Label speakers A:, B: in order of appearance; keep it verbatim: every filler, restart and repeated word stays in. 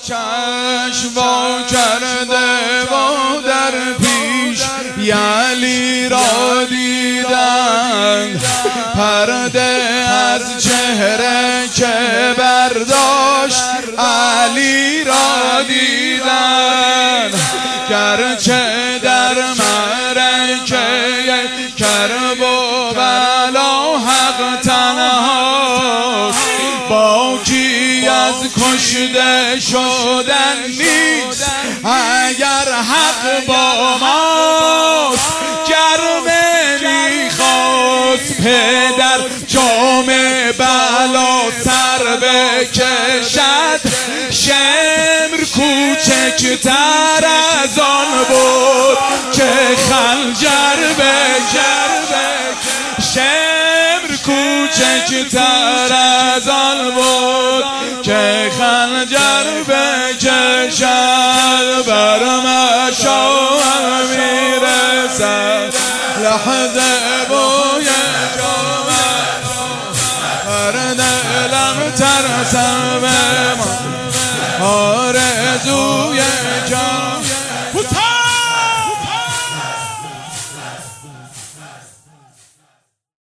A: چشم وا کرده و در پیش علی را دیدن، پرده از چهره که برداشت علی را دیدن. گرچه در معرکه کرب و بلا حق تنهاست، باکی از کشته شدن نیست اگر حق با ماست. گر نمیخواست پدر جام بلا سر بکشد، شمر کوچکتر از آن بود که خنجر بکشد. شمر کوچکتر از آن بود که خنجر بکشد. بر مشام میرسد لحظه بوی جامد، بر دلم ترسم به ما آرزوی